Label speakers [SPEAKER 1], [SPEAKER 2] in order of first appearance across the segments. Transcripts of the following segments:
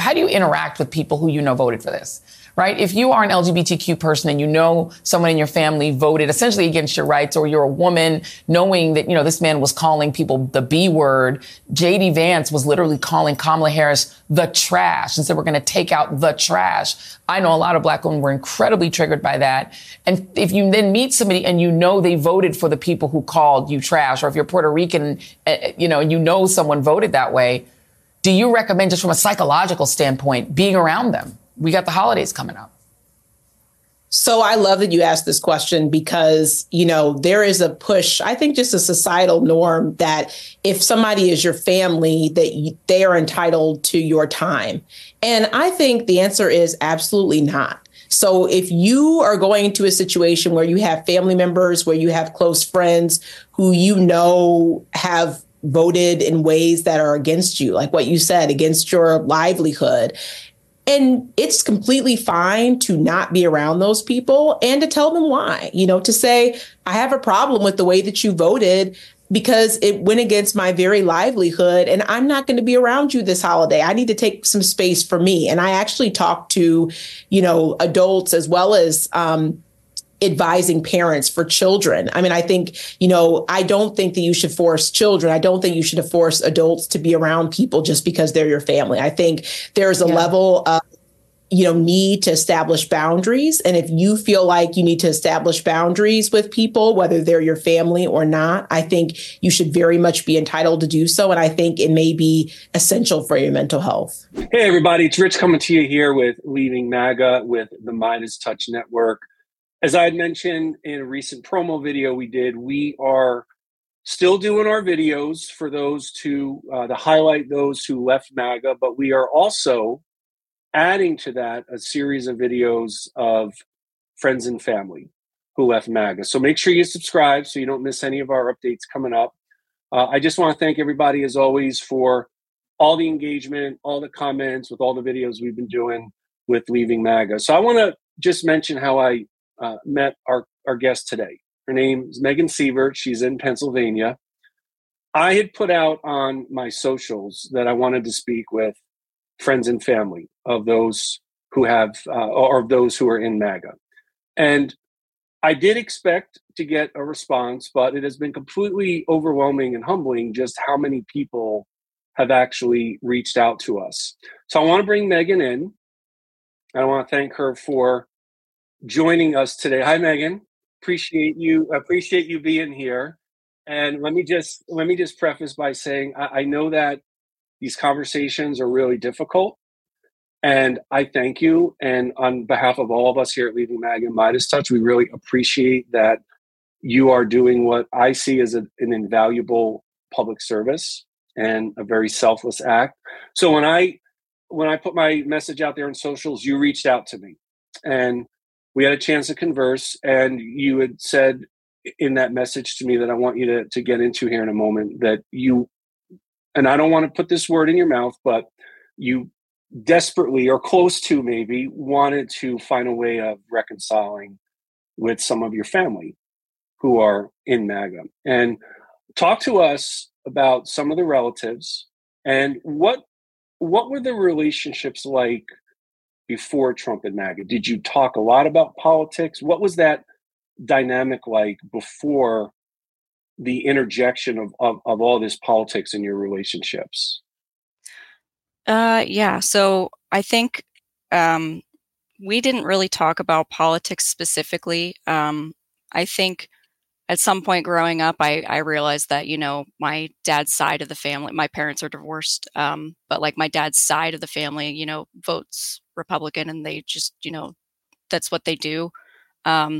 [SPEAKER 1] how do you interact with people who voted for this? Right? If you are an LGBTQ person and someone in your family voted essentially against your rights, or you're a woman, knowing that, this man was calling people the B word. J.D. Vance was literally calling Kamala Harris the trash and said, we're going to take out the trash. I know a lot of Black women were incredibly triggered by that. And if you then meet somebody and they voted for the people who called you trash, or if you're Puerto Rican, someone voted that way, do you recommend, just from a psychological standpoint, being around them? We got the holidays coming up.
[SPEAKER 2] So I love that you asked this question because, there is a push, I think just a societal norm that if somebody is your family, that they are entitled to your time. And I think the answer is absolutely not. So if you are going into a situation where you have family members, where you have close friends who have voted in ways that are against you, like what you said, against your livelihood, and it's completely fine to not be around those people and to tell them why, to say, I have a problem with the way that you voted because it went against my very livelihood, and I'm not going to be around you this holiday. I need to take some space for me. And I actually talk to, adults as well as advising parents for children. I mean, I think, I don't think that you should force children. I don't think you should force adults to be around people just because they're your family. I think there's a level of, need to establish boundaries. And if you feel like you need to establish boundaries with people, whether they're your family or not, I think you should very much be entitled to do so. And I think it may be essential for your mental health.
[SPEAKER 3] Hey, everybody. It's Rich coming to you here with Leaving MAGA with the MeidasTouch Network. As I had mentioned in a recent promo video we are still doing our videos for those to highlight those who left MAGA, but we are also adding to that a series of videos of friends and family who left MAGA. So make sure you subscribe so you don't miss any of our updates coming up. I just want to thank everybody, as always, for all the engagement, all the comments with all the videos we've been doing with Leaving MAGA. So I want to just mention how I met our guest today. Her name is Megan Sievert. She's in Pennsylvania. I had put out on my socials that I wanted to speak with friends and family of those who have, or of those who are in MAGA. And I did expect to get a response, but it has been completely overwhelming and humbling just how many people have actually reached out to us. So I want to bring Megan in. I want to thank her for joining us today. Hi, Megan. Appreciate you being here. And let me just preface by saying I know that these conversations are really difficult, and I thank you. And on behalf of all of us here at Leaving MAGA and MeidasTouch, we really appreciate that you are doing what I see as an invaluable public service and a very selfless act. So when I put my message out there on socials, you reached out to me, and we had a chance to converse, and you had said in that message to me that I want you to get into here in a moment, that you, and I don't want to put this word in your mouth, but you desperately, or close to maybe, wanted to find a way of reconciling with some of your family who are in MAGA. And talk to us about some of the relatives and what were the relationships like before Trump and MAGA? Did you talk a lot about politics? What was that dynamic like before the interjection of all this politics in your relationships?
[SPEAKER 4] Yeah. So I think we didn't really talk about politics specifically. I think at some point growing up, I realized that, my dad's side of the family, my parents are divorced, but like my dad's side of the family, votes Republican, and they just, that's what they do. And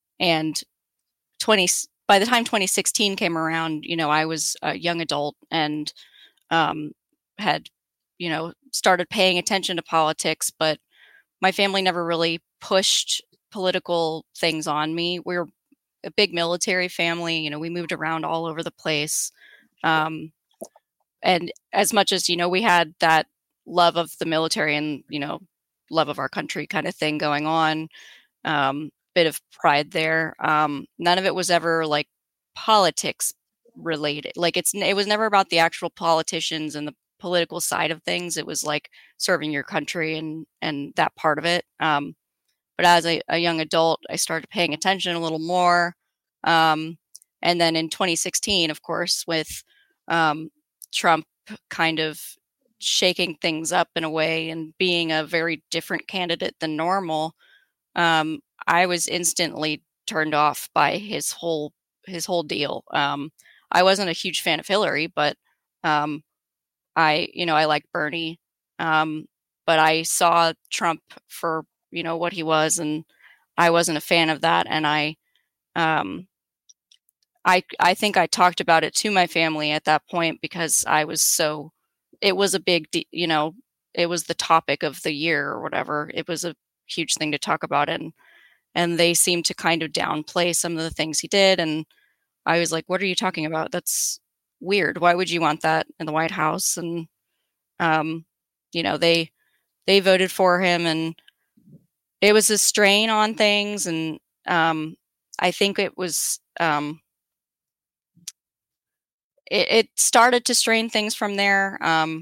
[SPEAKER 4] by the time 2016 came around, I was a young adult and had, started paying attention to politics, but my family never really pushed political things on me. We were a big military family. We moved around all over the place. And as much as, we had that love of the military and, love of our country kind of thing going on, bit of pride there. None of it was ever like politics related. Like it was never about the actual politicians and the political side of things. It was like serving your country and that part of it. But as a young adult, I started paying attention a little more. And then in 2016, of course, with Trump kind of shaking things up in a way and being a very different candidate than normal, I was instantly turned off by his whole deal. I wasn't a huge fan of Hillary, but I like Bernie. But I saw Trump for, what he was, and I wasn't a fan of that. And I think I talked about it to my family at that point because it was a big, it was the topic of the year or whatever. It was a huge thing to talk about. And they seemed to kind of downplay some of the things he did. And I was like, what are you talking about? That's weird. Why would you want that in the White House? And, they voted for him, and it was a strain on things. And I think it was, it started to strain things from there.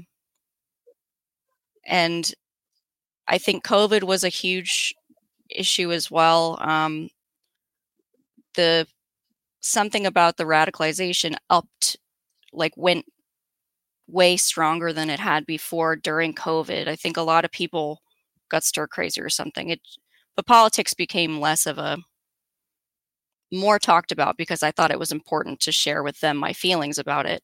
[SPEAKER 4] And I think COVID was a huge issue as well. Something about the radicalization went way stronger than it had before during COVID. I think a lot of people got stir crazy or something. But politics became more talked about because I thought it was important to share with them my feelings about it.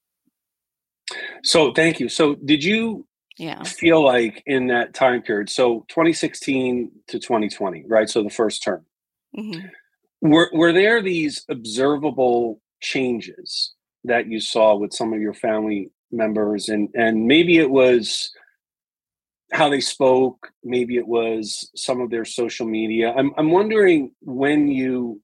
[SPEAKER 3] So thank you. So did you feel like in that time period, so 2016 to 2020, right? So the first term, mm-hmm. were there these observable changes that you saw with some of your family members, and maybe it was how they spoke, maybe it was some of their social media. I'm wondering when you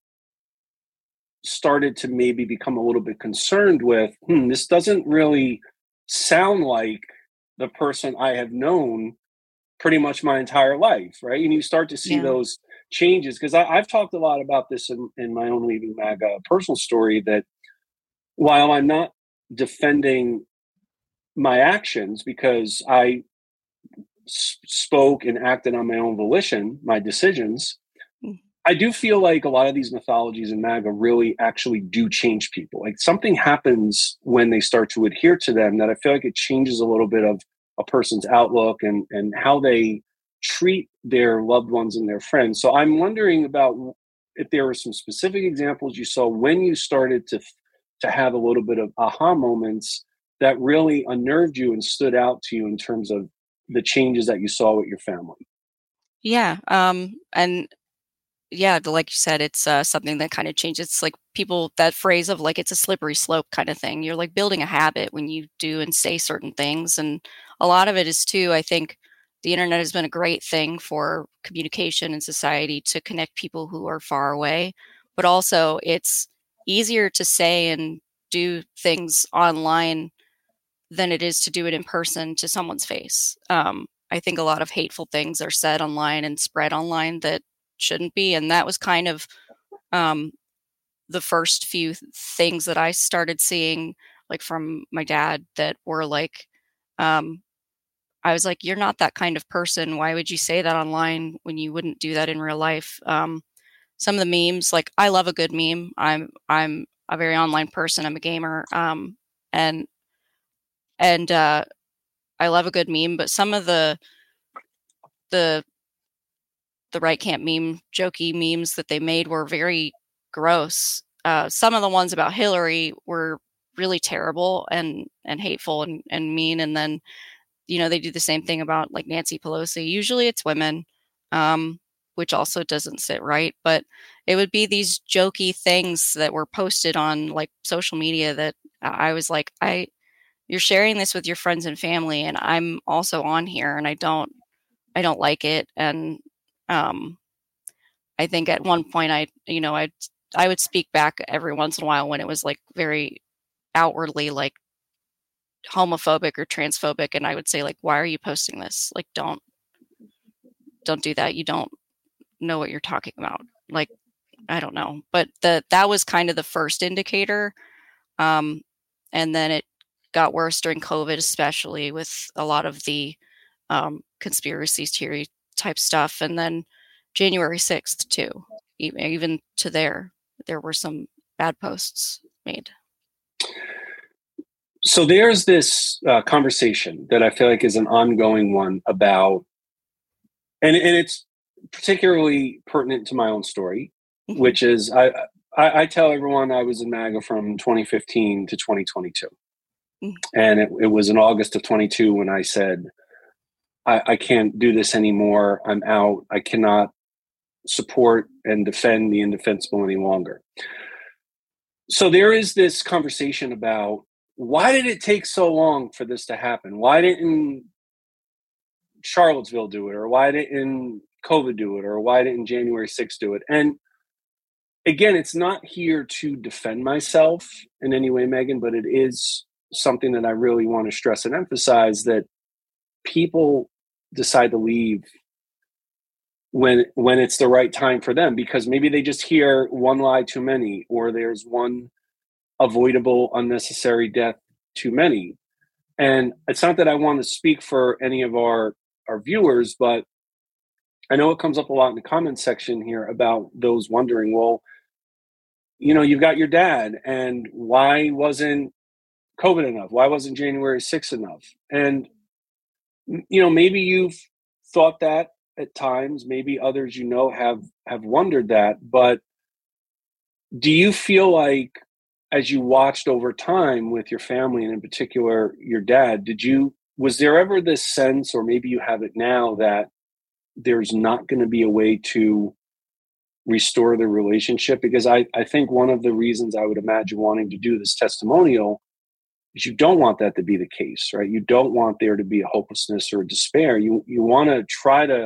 [SPEAKER 3] started to maybe become a little bit concerned with, this doesn't really sound like the person I have known pretty much my entire life, right? And you start to see those changes, because I've talked a lot about this in my own Leaving MAGA personal story, that while I'm not defending my actions because I spoke and acted on my own volition, my decisions, I do feel like a lot of these mythologies in MAGA really actually do change people. Like something happens when they start to adhere to them that I feel like it changes a little bit of a person's outlook and how they treat their loved ones and their friends. So I'm wondering about if there were some specific examples you saw when you started to have a little bit of aha moments that really unnerved you and stood out to you in terms of the changes that you saw with your family.
[SPEAKER 4] Yeah. And yeah, like you said, it's something that kind of changes. It's like that phrase of like, it's a slippery slope kind of thing. You're like building a habit when you do and say certain things. And a lot of it is too, I think the internet has been a great thing for communication in society to connect people who are far away, but also it's easier to say and do things online than it is to do it in person to someone's face. I think a lot of hateful things are said online and spread online that shouldn't be. And that was kind of the first few things that I started seeing, like from my dad, that were like, I was like, you're not that kind of person. Why would you say that online when you wouldn't do that in real life? Some of the memes, like I love a good meme. I'm a very online person. I'm a gamer. And I love a good meme, but some of the right camp meme, jokey memes that they made were very gross. Some of the ones about Hillary were really terrible and hateful and mean. And then, they do the same thing about like Nancy Pelosi. Usually it's women, which also doesn't sit right. But it would be these jokey things that were posted on like social media that I was like, you're sharing this with your friends and family, and I'm also on here, and I don't like it. And I think at one point I would speak back every once in a while when it was like very outwardly like homophobic or transphobic, and I would say like, why are you posting this? Like, don't do that. You don't know what you're talking about. Like, I don't know. But that was kind of the first indicator. And then got worse during COVID, especially with a lot of the conspiracy theory type stuff. And then January 6th too, even to there were some bad posts made.
[SPEAKER 3] So there's this conversation that I feel like is an ongoing one about, and it's particularly pertinent to my own story, which is I tell everyone I was in MAGA from 2015 to 2022. And it was in August of 22 when I said, I can't do this anymore. I'm out. I cannot support and defend the indefensible any longer. So there is this conversation about, why did it take so long for this to happen? Why didn't Charlottesville do it? Or why didn't COVID do it? Or why didn't January 6th do it? And again, it's not here to defend myself in any way, Megan, but it is something that I really want to stress and emphasize, that people decide to leave when it's the right time for them, because maybe they just hear one lie too many, or there's one avoidable, unnecessary death too many. And it's not that I want to speak for any of our viewers, but I know it comes up a lot in the comments section here about those wondering, well, you've got your dad, and why wasn't COVID enough? Why wasn't January 6th enough? And, maybe you've thought that at times, maybe others, have wondered that, but do you feel like, as you watched over time with your family, and in particular your dad, was there ever this sense, or maybe you have it now, that there's not going to be a way to restore the relationship? Because I think one of the reasons I would imagine wanting to do this testimonial is you don't want that to be the case, right? You don't want there to be a hopelessness or a despair. You want to try to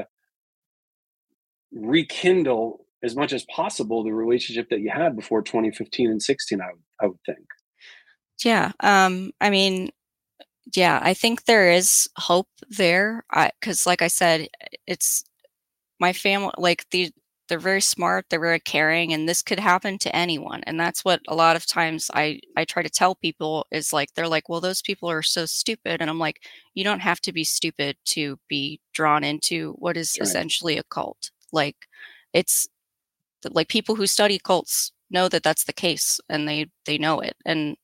[SPEAKER 3] rekindle as much as possible the relationship that you had before 2015 and 16, I would think.
[SPEAKER 4] Yeah. I think there is hope there. Because like I said, it's my family, like they're very smart, they're very caring, and this could happen to anyone. And that's what a lot of times I try to tell people is, like, they're like, well, those people are so stupid. And I'm like, you don't have to be stupid to be drawn into what is essentially a cult. Like, it's like people who study cults know that that's the case, and they know it. And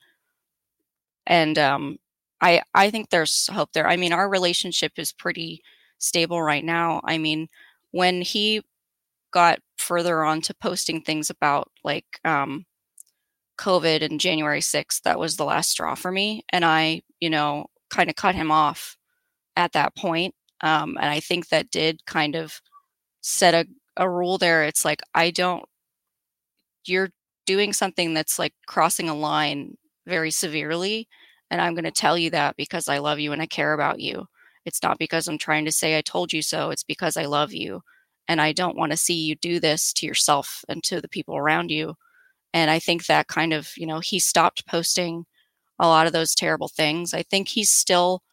[SPEAKER 4] I think there's hope there. I mean, our relationship is pretty stable right now. I mean, when he got further on to posting things about like COVID and January 6th, that was the last straw for me. And I, kind of cut him off at that point. And I think that did kind of set a rule there. It's like, you're doing something that's like crossing a line very severely. And I'm going to tell you that because I love you and I care about you. It's not because I'm trying to say I told you so. It's because I love you. And I don't want to see you do this to yourself and to the people around you. And I think that kind of, he stopped posting a lot of those terrible things. I think he's still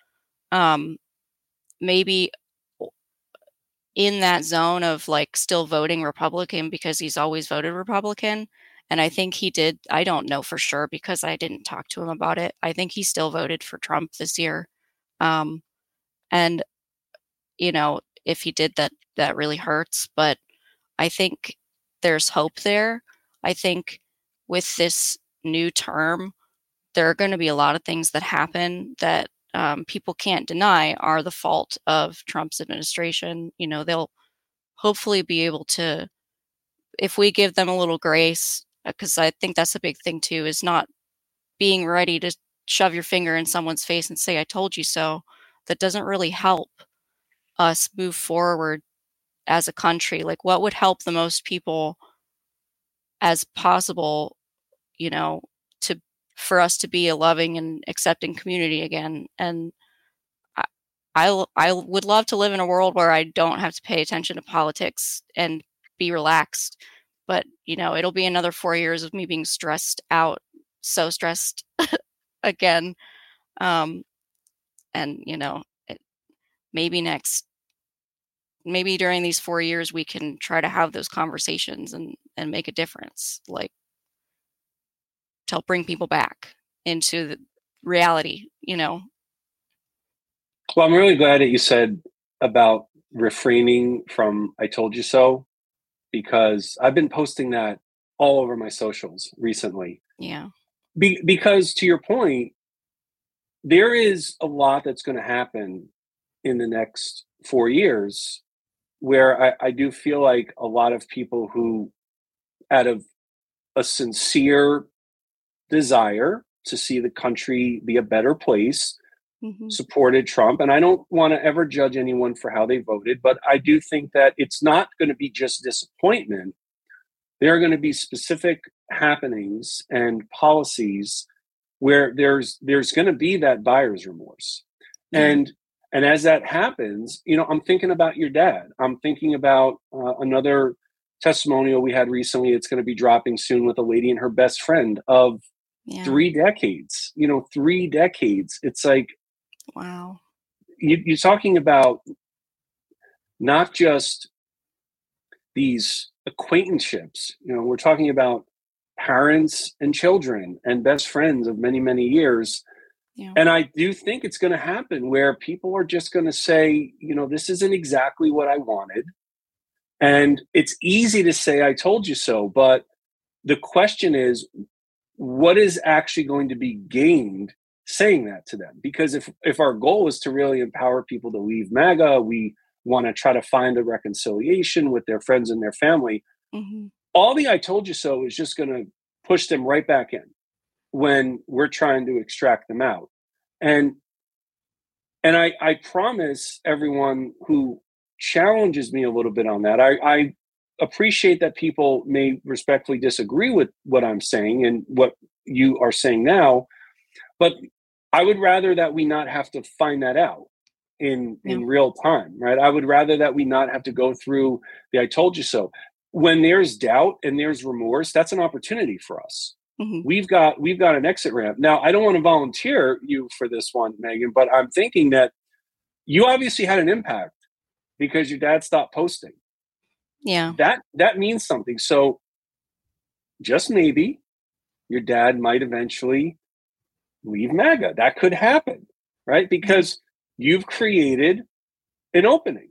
[SPEAKER 4] maybe in that zone of like still voting Republican because he's always voted Republican. And I think he did. I don't know for sure because I didn't talk to him about it. I think he still voted for Trump this year. And, if he did that, that really hurts. But I think there's hope there. I think with this new term, there are going to be a lot of things that happen that people can't deny are the fault of Trump's administration. They'll hopefully be able to, if we give them a little grace, because I think that's a big thing too, is not being ready to shove your finger in someone's face and say, I told you so. That doesn't really help us move forward as a country. Like, what would help the most people as possible, for us to be a loving and accepting community again. And I would love to live in a world where I don't have to pay attention to politics and be relaxed. But, it'll be another 4 years of me being stressed out, so stressed again. And, maybe during these 4 years, we can try to have those conversations and make a difference, like to help bring people back into reality, you know.
[SPEAKER 3] Well, I'm really glad that you said about refraining from "I told you so," because I've been posting that all over my socials recently.
[SPEAKER 4] Yeah.
[SPEAKER 3] Because to your point, there is a lot that's going to happen in the next 4 years where I do feel like a lot of people who, out of a sincere desire to see the country be a better place,
[SPEAKER 4] Mm-hmm.
[SPEAKER 3] supported Trump. And I don't want to ever judge anyone for how they voted, but I do think that it's not going to be just disappointment. There are going to be specific happenings and policies where there's going to be that buyer's remorse.
[SPEAKER 4] Yeah.
[SPEAKER 3] And as that happens, I'm thinking about your dad. I'm thinking about another testimonial we had recently. It's going to be dropping soon with a lady and her best friend of
[SPEAKER 4] Yeah.
[SPEAKER 3] 3 decades. 3 decades. It's like,
[SPEAKER 4] Wow.
[SPEAKER 3] you're talking about not just these acquaintanceships. We're talking about parents and children and best friends of many, many years.
[SPEAKER 4] Yeah.
[SPEAKER 3] And I do think it's going to happen where people are just going to say, this isn't exactly what I wanted. And it's easy to say, I told you so. But the question is, what is actually going to be gained saying that to them? Because if our goal is to really empower people to leave MAGA, we want to try to find a reconciliation with their friends and their family.
[SPEAKER 4] Mm-hmm.
[SPEAKER 3] All the "I told you so" is just going to push them right back in when we're trying to extract them out. And I promise everyone who challenges me a little bit on that, I appreciate that people may respectfully disagree with what I'm saying and what you are saying now, but I would rather that we not have to find that out in real time, right? I would rather that we not have to go through the "I told you so." When there's doubt and there's remorse, that's an opportunity for us.
[SPEAKER 4] Mm-hmm.
[SPEAKER 3] We've got an exit ramp. Now, I don't want to volunteer you for this one, Megan, but I'm thinking that you obviously had an impact because your dad stopped posting.
[SPEAKER 4] Yeah.
[SPEAKER 3] That means something. So just maybe your dad might eventually leave MAGA. That could happen, right? Because you've created an opening.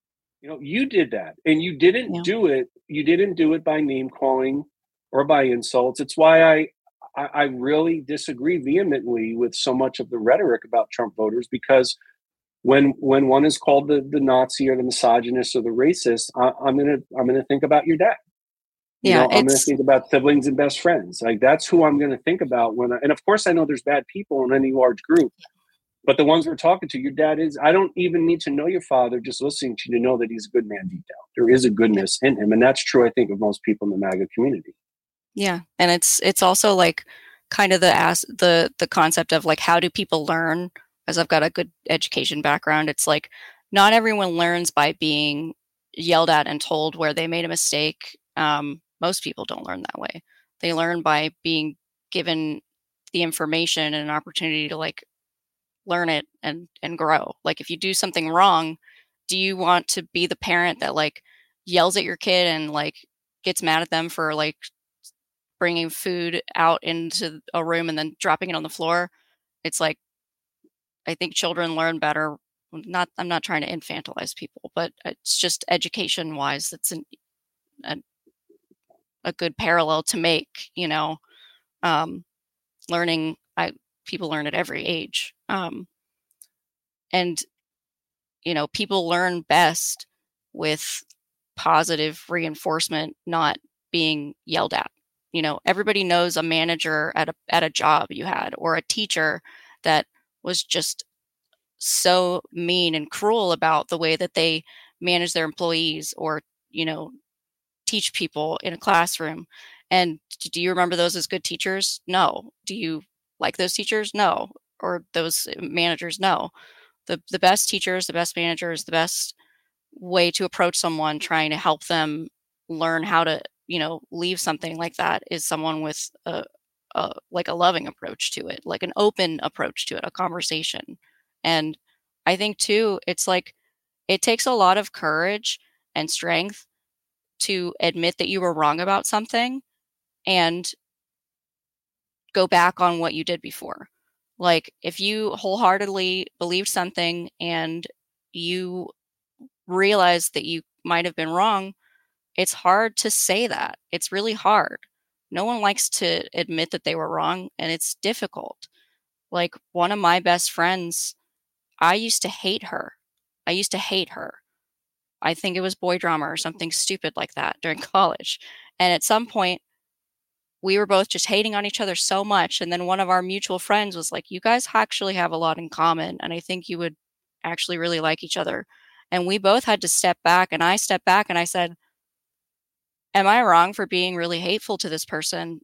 [SPEAKER 3] You did that, and you didn't do it. You didn't do it by name calling or by insults. It's why I really disagree vehemently with so much of the rhetoric about Trump voters, because when one is called the Nazi or the misogynist or the racist, I'm gonna think about your dad. I'm gonna think about siblings and best friends. Like, that's who I'm gonna think about and of course I know there's bad people in any large group. But the ones we're talking to, your dad is, I don't even need to know your father, just listening to you to know that he's a good man deep down. There is a goodness in him. And that's true, I think, of most people in the MAGA community.
[SPEAKER 4] Yeah. And it's also like kind of the concept of like, how do people learn? As I've got a good education background, it's like not everyone learns by being yelled at and told where they made a mistake. Most people don't learn that way. They learn by being given the information and an opportunity to like learn it and grow. Like, if you do something wrong, do you want to be the parent that like yells at your kid and like gets mad at them for like bringing food out into a room and then dropping it on the floor? It's like, I think children learn better. I'm not trying to infantilize people, but it's just education wise, that's a good parallel to make, learning. People learn at every age. And, people learn best with positive reinforcement, not being yelled at. Everybody knows a manager at a job you had, or a teacher that was just so mean and cruel about the way that they manage their employees, or, teach people in a classroom. And do you remember those as good teachers? No. Do you like those teachers? No. Or those managers? No. The best teachers, the best managers, the best way to approach someone trying to help them learn how to, leave something like that is someone with like a loving approach to it, like an open approach to it, a conversation. And I think too, it's like, it takes a lot of courage and strength to admit that you were wrong about something and go back on what you did before. Like, if you wholeheartedly believed something and you realize that you might have been wrong, it's hard to say that. It's really hard. No one likes to admit that they were wrong, and it's difficult. Like, one of my best friends, I used to hate her. I used to hate her. I think it was boy drama or something stupid like that during college. And at some point, we were both just hating on each other so much. And then one of our mutual friends was like, you guys actually have a lot in common. And I think you would actually really like each other. And we both had to step back. And I stepped back and I said, am I wrong for being really hateful to this person?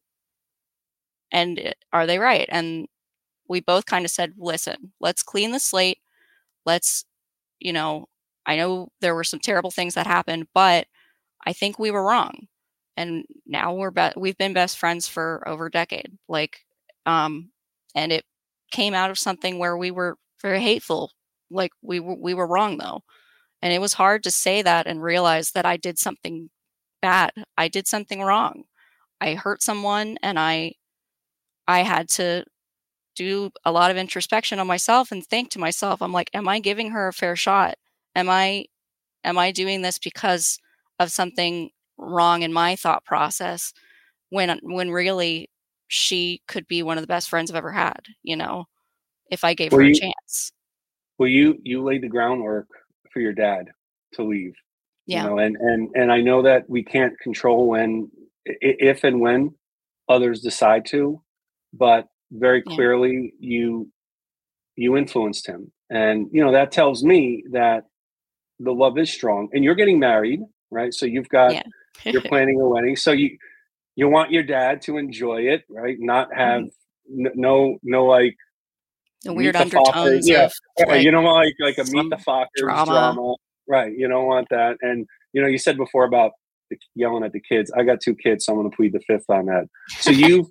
[SPEAKER 4] And are they right? And we both kind of said, listen, let's clean the slate. Let's, you know, I know there were some terrible things that happened, but I think we were wrong. And now we've been best friends for over a decade. Like, and it came out of something where we were very hateful. Like, we were wrong though. And it was hard to say that and realize that I did something bad. I did something wrong. I hurt someone, and I had to do a lot of introspection on myself and think to myself, I'm like, am I giving her a fair shot? Am I doing this because of something wrong in my thought process when really she could be one of the best friends I've ever had, if I gave her a chance.
[SPEAKER 3] Well, you laid the groundwork for your dad to leave.
[SPEAKER 4] Yeah.
[SPEAKER 3] And I know that we can't control if and when others decide to, but very clearly you influenced him. And, that tells me that the love is strong, and you're getting married, right? So you've got, you're planning a wedding. So you want your dad to enjoy it, right? Not have no like
[SPEAKER 4] the weird undertones.
[SPEAKER 3] Yeah.
[SPEAKER 4] Like,
[SPEAKER 3] you don't want like a Meet the Fockers drama. Right. You don't want that. And, you said before about yelling at the kids. I got 2 kids, so I'm going to plead the fifth on that. So you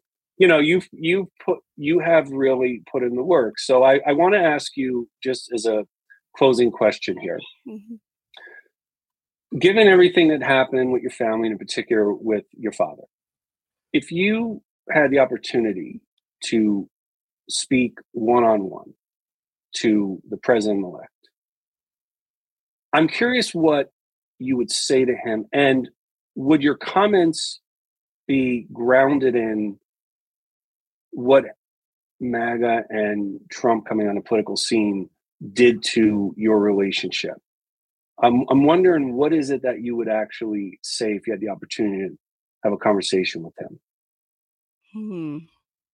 [SPEAKER 3] have really put in the work. So I want to ask you, just as a closing question here. Mm-hmm. Given everything that happened with your family, and in particular with your father, if you had the opportunity to speak one-on-one to the president-elect, I'm curious what you would say to him, and would your comments be grounded in what MAGA and Trump coming on the political scene did to your relationship? I'm wondering, what is it that you would actually say if you had the opportunity to have a conversation with him?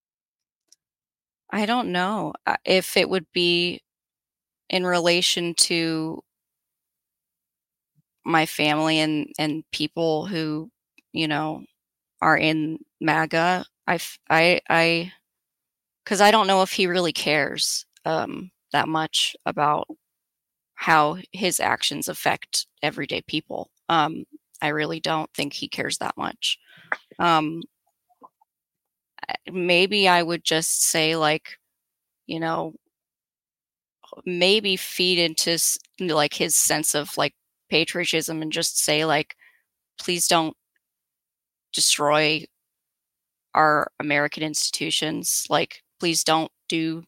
[SPEAKER 4] I don't know if it would be in relation to my family and people who, are in MAGA. Because I don't know if he really cares that much about how his actions affect everyday people. I really don't think he cares that much. Maybe I would just say, like, maybe feed into like his sense of like patriotism and just say, like, please don't destroy our American institutions. Like, please don't do,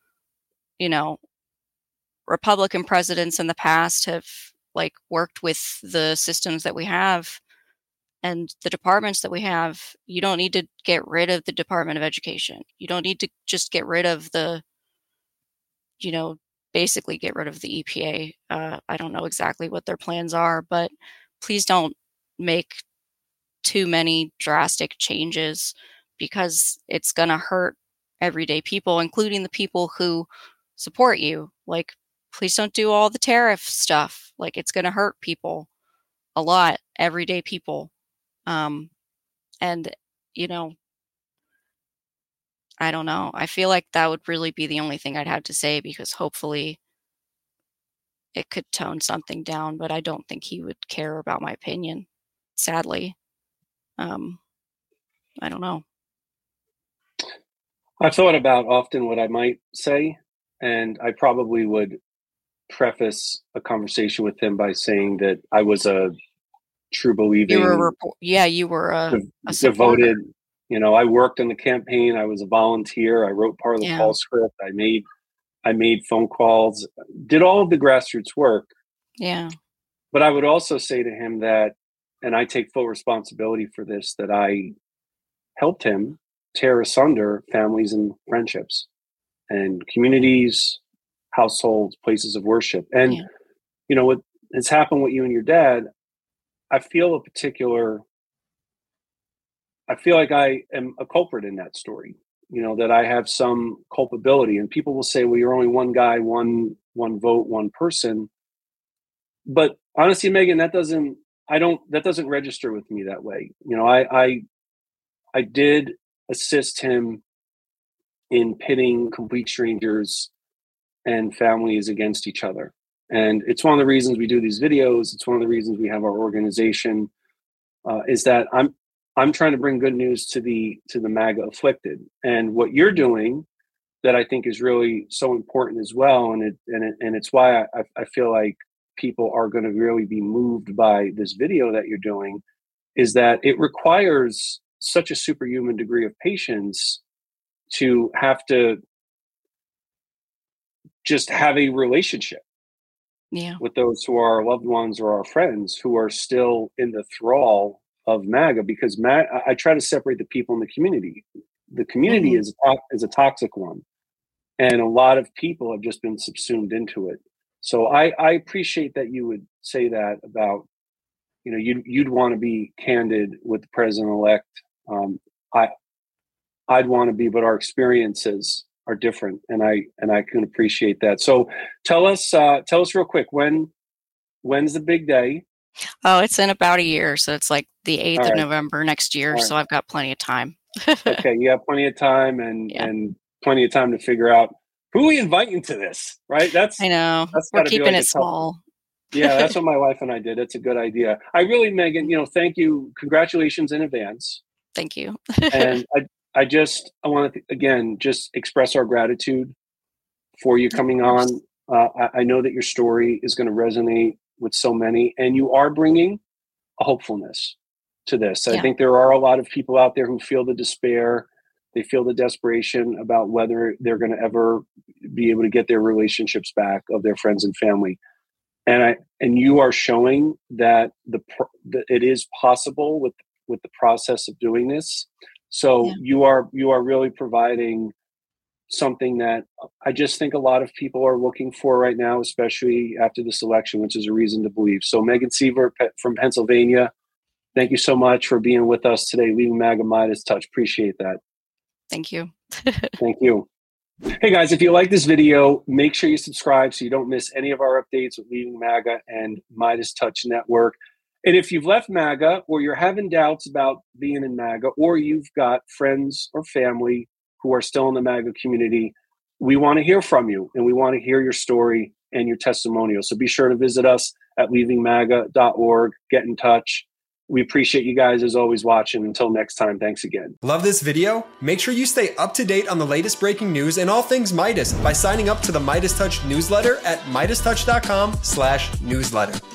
[SPEAKER 4] Republican presidents in the past have like worked with the systems that we have and the departments that we have. You don't need to get rid of the Department of Education. You don't need to just get rid of the, basically get rid of the EPA. I don't know exactly what their plans are, but please don't make too many drastic changes, because it's going to hurt everyday people, including the people who support you. Like, please don't do all the tariff stuff. Like, it's going to hurt people a lot, everyday people. And, I don't know. I feel like that would really be the only thing I'd have to say, because hopefully it could tone something down, but I don't think he would care about my opinion, sadly. I don't know.
[SPEAKER 3] I've thought about often what I might say, and I probably would preface a conversation with him by saying that I was a true believing.
[SPEAKER 4] You were a devoted
[SPEAKER 3] You know, I worked on the campaign. I was a volunteer. I wrote part of the call script. I made phone calls, did all of the grassroots work.
[SPEAKER 4] Yeah.
[SPEAKER 3] But I would also say to him that, and I take full responsibility for this, that I helped him tear asunder families and friendships and communities, households, places of worship. And, you know, what has happened with you and your dad, I feel like I am a culprit in that story, you know, that I have some culpability. And people will say, well, you're only one guy, one vote, one person. But honestly, Megan, that doesn't register with me that way. You know, I did assist him in pitting complete strangers and families against each other. And it's one of the reasons we do these videos. It's one of the reasons we have our organization, is that I'm trying to bring good news to the MAGA afflicted. And what you're doing that I think is really so important as well. And it's why I feel like people are going to really be moved by this video that you're doing, is that it requires such a superhuman degree of patience to have to just have a relationship with those who are our loved ones or our friends who are still in the thrall of MAGA, because I try to separate the people in the community. The community is a toxic one, and a lot of people have just been subsumed into it. So I appreciate that you would say that about, you know, you'd want to be candid with the president-elect. I'd want to be, but our experiences are different, and I can appreciate that. So tell us real quick, when's the big day?
[SPEAKER 4] Oh, it's in about a year, so it's like the 8th of November next year. So I've got plenty of time.
[SPEAKER 3] Okay, you have plenty of time and plenty of time to figure out who we invite into this, right?
[SPEAKER 4] I know. We're keeping it small.
[SPEAKER 3] Yeah, that's what my wife and I did. It's a good idea. I really, Megan, you know, thank you. Congratulations in advance.
[SPEAKER 4] Thank you.
[SPEAKER 3] And I want to, again, just express our gratitude for you coming on. I know that your story is going to resonate with so many, and you are bringing a hopefulness to this. I think there are a lot of people out there who feel the despair. They feel the desperation about whether they're going to ever be able to get their relationships back of their friends and family. And you are showing that it is possible with the process of doing this. So you are really providing something that I just think a lot of people are looking for right now, especially after this election, which is a reason to believe. So Megan Sievert from Pennsylvania, thank you so much for being with us today. Leaving MAGA Midas Touch. Appreciate that.
[SPEAKER 4] Thank you.
[SPEAKER 3] Thank you. Hey guys, if you like this video, make sure you subscribe so you don't miss any of our updates with Leaving MAGA and Midas Touch Network. And if you've left MAGA, or you're having doubts about being in MAGA, or you've got friends or family who are still in the MAGA community, we want to hear from you, and we want to hear your story and your testimonial. So be sure to visit us at leavingmaga.org. Get in touch. We appreciate you guys as always watching. Until next time, thanks again.
[SPEAKER 5] Love this video? Make sure you stay up to date on the latest breaking news and all things Midas by signing up to the Midas Touch newsletter at MidasTouch.com/newsletter.